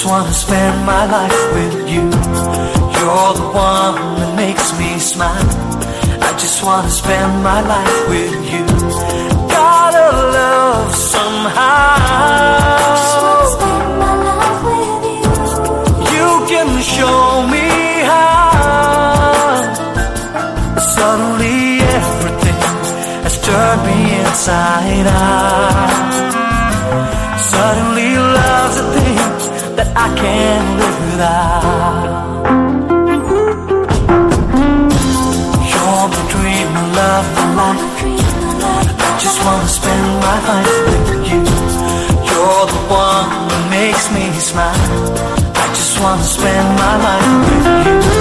just wanna spend my life with you. You're the one that makes me smile. I just wanna spend my life with you. Gotta love somehow. Just wanna spend my life with you. You can show me how. Suddenly everything has turned me inside out. Suddenly love's a thing that I can't live without. You're my dream, my love, my life. I just wanna spend my life with you. You're the one that makes me smile. I just wanna spend my life with you.